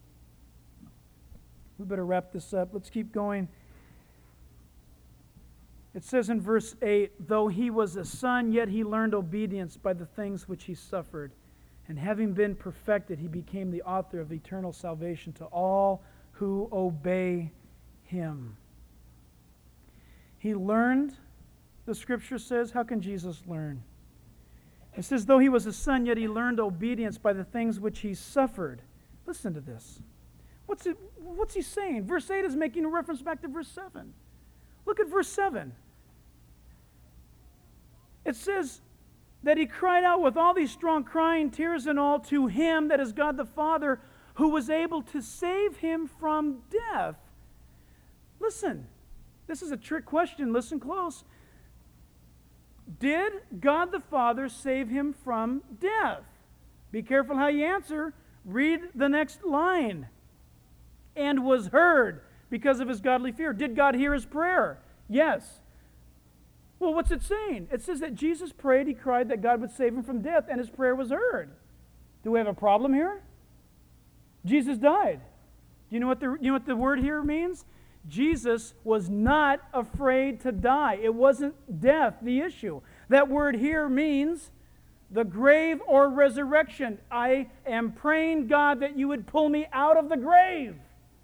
We better wrap this up. Let's keep going. It says in verse eight, though he was a son, yet he learned obedience by the things which he suffered. And having been perfected, he became the author of eternal salvation to all who obey him. He learned, the scripture says. How can Jesus learn? It says, though he was a son, yet he learned obedience by the things which he suffered. Listen to this. What's it, what's he saying? Verse eight is making a reference back to verse seven. Look at verse seven. It says that he cried out with all these strong crying, tears and all, to him, that is God the Father, who was able to save him from death. Listen, this is a trick question. Listen close. Did God the Father save him from death? Be careful how you answer. Read the next line. And was heard because of his godly fear. Did God hear his prayer? Yes. Well, what's it saying? It says that Jesus prayed, he cried that God would save him from death, and his prayer was heard. Do we have a problem here? Jesus died. Do you know what the, you know what the word here means? Jesus was not afraid to die. It wasn't death the issue. That word here means the grave or resurrection. I am praying, God, that you would pull me out of the grave.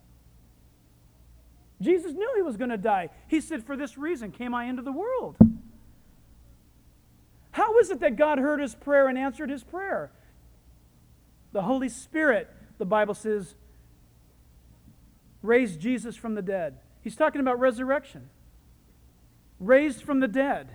Jesus knew he was going to die. He said, for this reason came I into the world. How is it that God heard his prayer and answered his prayer? The Holy Spirit, the Bible says, raised Jesus from the dead. He's talking about resurrection. Raised from the dead.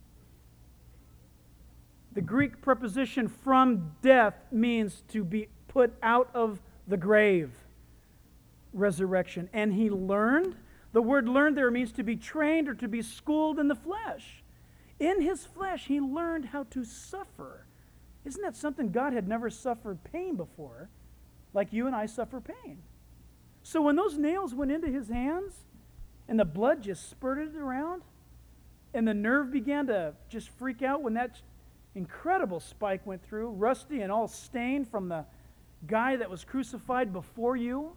The Greek preposition from death means to be put out of the grave. Resurrection. And he learned. The word learned there means to be trained or to be schooled in the flesh. In his flesh, he learned how to suffer. Isn't that something? God had never suffered pain before, like you and I suffer pain. So when those nails went into his hands and the blood just spurted around and the nerve began to just freak out when that incredible spike went through, rusty and all stained from the guy that was crucified before you,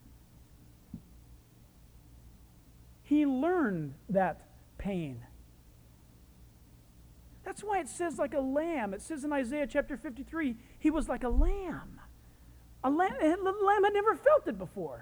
he learned that pain. That's why it says like a lamb. It says in Isaiah chapter fifty-three, he was like a lamb. A lamb, a lamb had never felt it before.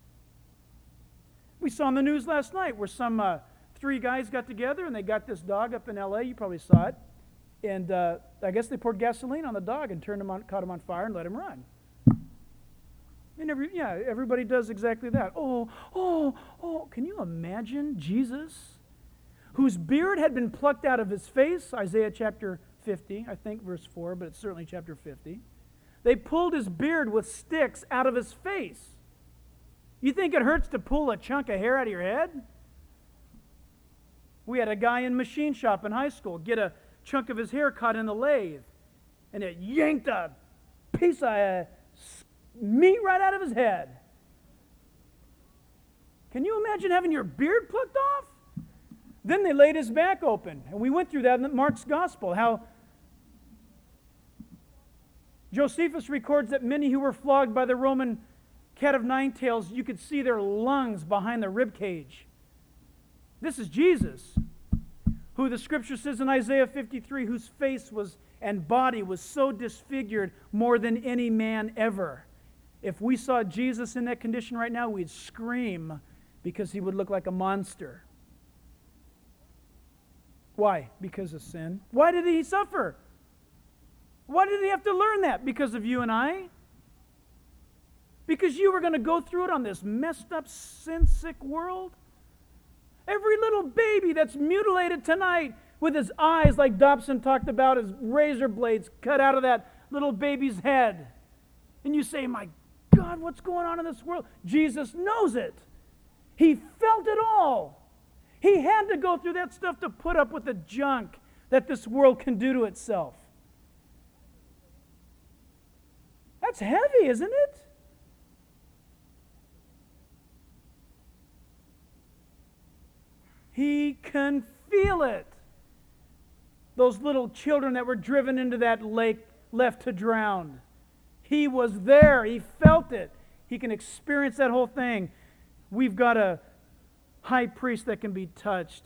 We saw in the news last night where some uh, three guys got together and they got this dog up in L A. You probably saw it. And uh, I guess they poured gasoline on the dog and turned him on, caught him on fire and let him run. And every, yeah, everybody does exactly that. Oh, oh, oh, can you imagine Jesus, whose beard had been plucked out of his face, Isaiah chapter fifty, I think verse four, but it's certainly chapter fifty. They pulled his beard with sticks out of his face. You think it hurts to pull a chunk of hair out of your head? We had a guy in machine shop in high school get a chunk of his hair caught in the lathe, and it yanked a piece of uh, meat right out of his head. Can you imagine having your beard plucked off? Then they laid his back open, and we went through that in Mark's gospel, how Josephus records that many who were flogged by the Roman cat of nine tails, you could see their lungs behind the rib cage. This is Jesus, who the scripture says in Isaiah fifty-three, whose face was and body was so disfigured more than any man ever. If we saw Jesus in that condition right now, we'd scream because he would look like a monster. Why? Because of sin. Why did he suffer? Why did he have to learn that? Because of you and I? because you were going to go through it on this messed up, sin-sick world? Every little baby that's mutilated tonight with his eyes, like Dobson talked about, his razor blades cut out of that little baby's head. And you say, my God, what's going on in this world? Jesus knows it. He felt it all. He had to go through that stuff to put up with the junk that this world can do to itself. That's heavy, isn't it? He can feel it. Those little children that were driven into that lake left to drown. He was there. He felt it. He can experience that whole thing. We've got a high priest that can be touched.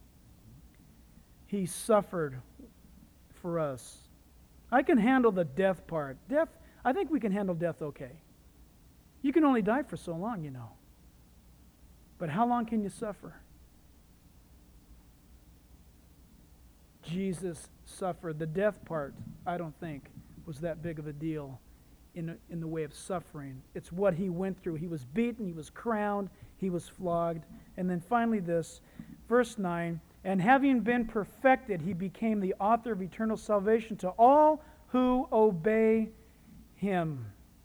He suffered for us. I can handle the death part. Death, I think we can handle death okay. You can only die for so long, you know. But how long can you suffer? Jesus suffered. The death part, I don't think, was that big of a deal in, in the way of suffering. It's what he went through. He was beaten, he was crowned, he was flogged. And then finally this, verse nine, and having been perfected, he became the author of eternal salvation to all who obey him.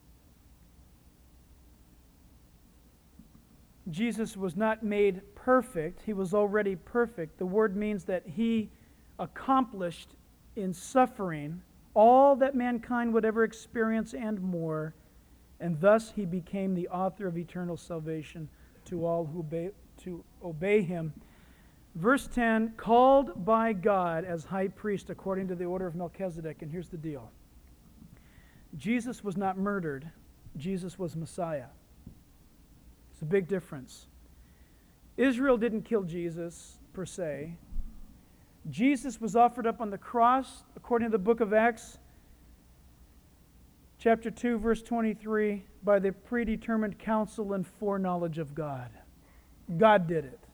Jesus was not made perfect. He was already perfect. The word means that he accomplished in suffering all that mankind would ever experience and more, and thus he became the author of eternal salvation to all who obey, to obey him. Verse ten, called by God as high priest according to the order of Melchizedek. And here's the deal. Jesus was not murdered. Jesus was Messiah. It's a big difference. Israel didn't kill Jesus per se. Jesus was offered up on the cross according to the book of Acts, chapter two, verse twenty-three, by the predetermined counsel and foreknowledge of God. God did it.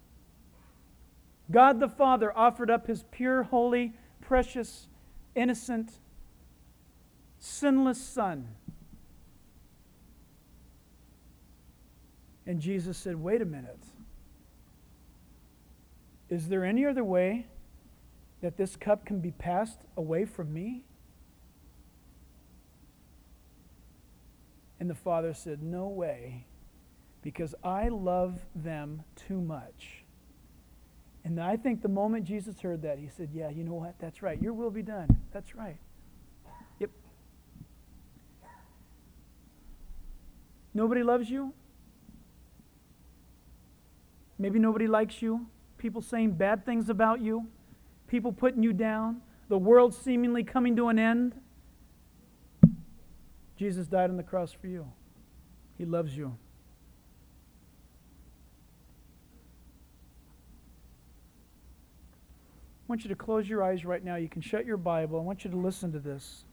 God the Father offered up his pure, holy, precious, innocent, sinless Son. And Jesus said, wait a minute. Is there any other way that this cup can be passed away from me? And the Father said, no way, because I love them too much. And I think the moment Jesus heard that, he said, yeah, you know what? That's right. Your will be done. That's right. Yep. Nobody loves you? Maybe nobody likes you? People saying bad things about you? People putting you down? The world seemingly coming to an end? Jesus died on the cross for you. He loves you. I want you to close your eyes right now. You can shut your Bible. I want you to listen to this.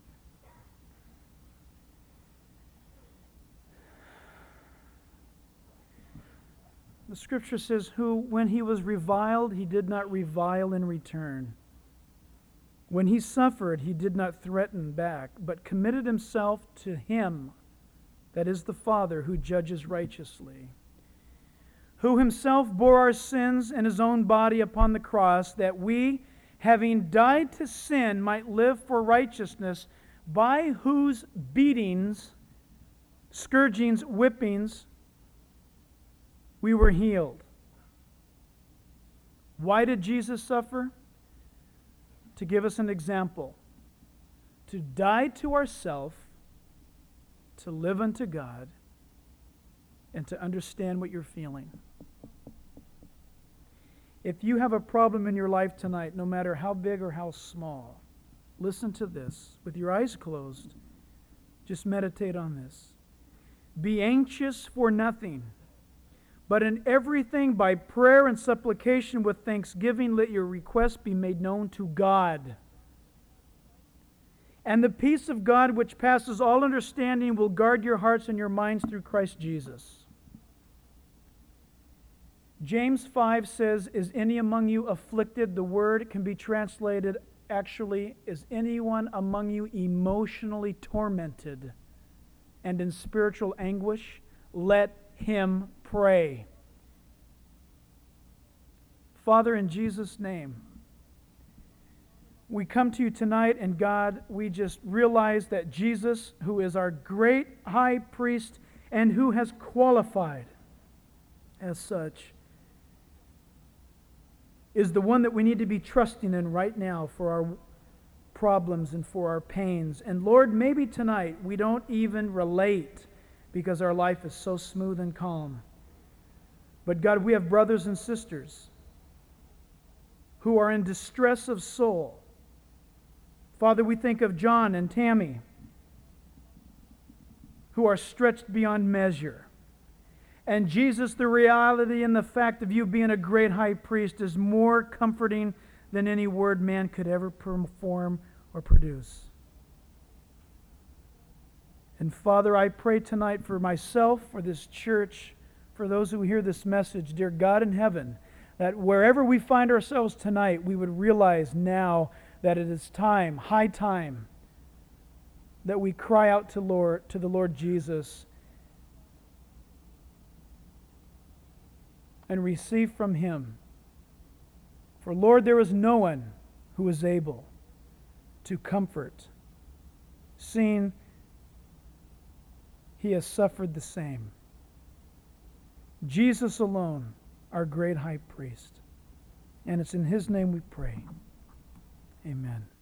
The scripture says, who, when he was reviled, he did not revile in return. When he suffered, he did not threaten back, but committed himself to him, that is the Father, who judges righteously, who himself bore our sins in his own body upon the cross, that we, having died to sin, might live for righteousness, by whose beatings, scourgings, whippings, we were healed. Why did Jesus suffer? To give us an example. To die to ourself, to live unto God, and to understand what you're feeling. If you have a problem in your life tonight, no matter how big or how small, listen to this. With your eyes closed, just meditate on this. Be anxious for nothing, but in everything by prayer and supplication with thanksgiving let your requests be made known to God. And the peace of God which passes all understanding will guard your hearts and your minds through Christ Jesus. James five says, is any among you afflicted? The word can be translated actually, is anyone among you emotionally tormented? and in spiritual anguish, let him pray. Father, in Jesus' name, we come to you tonight, and God, we just realize that Jesus, who is our great high priest and who has qualified as such, is the one that we need to be trusting in right now for our problems and for our pains. And Lord, maybe tonight we don't even relate because our life is so smooth and calm. But God, we have brothers and sisters who are in distress of soul. Father, we think of John and Tammy, who are stretched beyond measure. And Jesus, the reality and the fact of you being a great high priest is more comforting than any word man could ever perform or produce. And Father, I pray tonight for myself, for this church, for those who hear this message, dear God in heaven, that wherever we find ourselves tonight, we would realize now that it is time, high time, that we cry out to Lord, to the Lord Jesus and receive from Him. For Lord, there is no one who is able to comfort, seeing He has suffered the same. Jesus alone, our great high priest. And it's in His name we pray. Amen.